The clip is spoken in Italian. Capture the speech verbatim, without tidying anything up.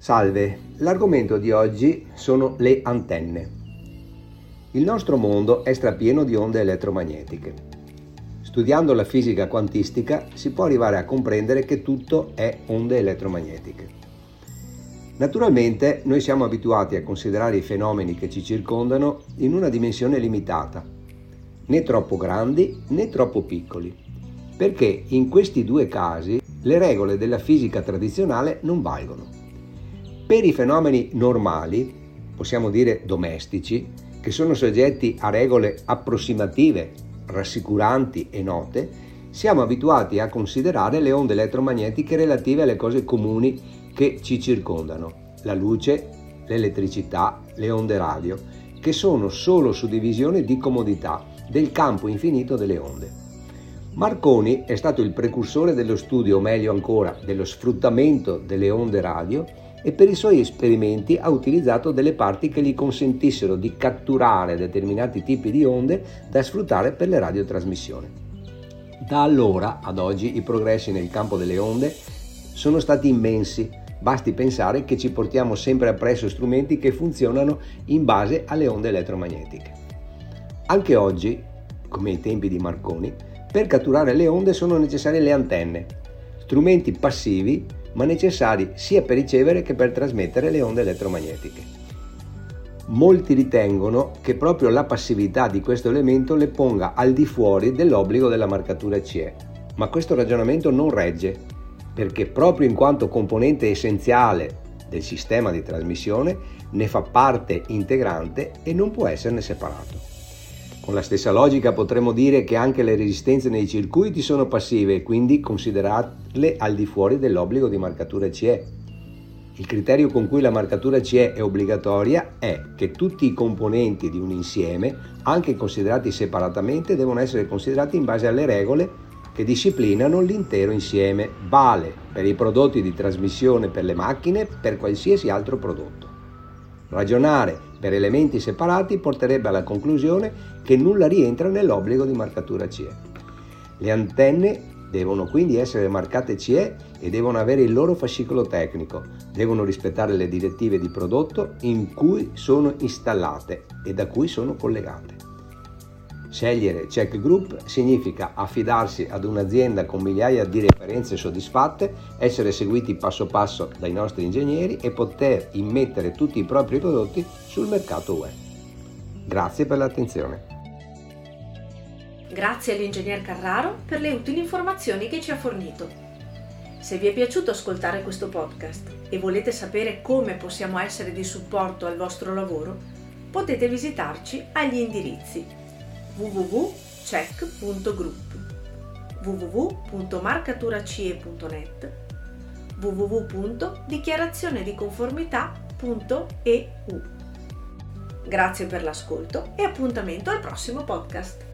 Salve, l'argomento di oggi sono le antenne. Il nostro mondo è strapieno di onde elettromagnetiche. Studiando la fisica quantistica si può arrivare a comprendere che tutto è onde elettromagnetiche. Naturalmente noi siamo abituati a considerare i fenomeni che ci circondano in una dimensione limitata, né troppo grandi né troppo piccoli, perché in questi due casi le regole della fisica tradizionale non valgono. Per i fenomeni normali, possiamo dire domestici, che sono soggetti a regole approssimative, rassicuranti e note, siamo abituati a considerare le onde elettromagnetiche relative alle cose comuni che ci circondano, la luce, l'elettricità, le onde radio, che sono solo suddivisioni di comodità del campo infinito delle onde. Marconi è stato il precursore dello studio, o meglio ancora, dello sfruttamento delle onde radio, e per i suoi esperimenti ha utilizzato delle parti che gli consentissero di catturare determinati tipi di onde da sfruttare per le radiotrasmissioni. Da allora ad oggi i progressi nel campo delle onde sono stati immensi, basti pensare che ci portiamo sempre appresso strumenti che funzionano in base alle onde elettromagnetiche. Anche oggi, come ai tempi di Marconi, per catturare le onde sono necessarie le antenne, strumenti passivi ma necessari sia per ricevere che per trasmettere le onde elettromagnetiche. Molti ritengono che proprio la passività di questo elemento le ponga al di fuori dell'obbligo della marcatura C E, ma questo ragionamento non regge, perché proprio in quanto componente essenziale del sistema di trasmissione ne fa parte integrante e non può esserne separato. Con la stessa logica potremmo dire che anche le resistenze nei circuiti sono passive e quindi considerarle al di fuori dell'obbligo di marcatura C E. Il criterio con cui la marcatura C E è obbligatoria è che tutti i componenti di un insieme, anche considerati separatamente, devono essere considerati in base alle regole che disciplinano l'intero insieme. Vale per i prodotti di trasmissione per le macchine, per qualsiasi altro prodotto. Ragionare per elementi separati porterebbe alla conclusione che nulla rientra nell'obbligo di marcatura C E. Le antenne devono quindi essere marcate C E e devono avere il loro fascicolo tecnico, devono rispettare le direttive di prodotto in cui sono installate e da cui sono collegate. Scegliere Check Group significa affidarsi ad un'azienda con migliaia di referenze soddisfatte, essere seguiti passo passo dai nostri ingegneri e poter immettere tutti i propri prodotti sul mercato web. Grazie per l'attenzione. Grazie all'ingegner Carraro per le utili informazioni che ci ha fornito. Se vi è piaciuto ascoltare questo podcast e volete sapere come possiamo essere di supporto al vostro lavoro, potete visitarci agli indirizzi w w w punto check punto group, w w w punto marcaturacie punto net, w w w punto dichiarazione di conformità punto e u. Grazie per l'ascolto e appuntamento al prossimo podcast.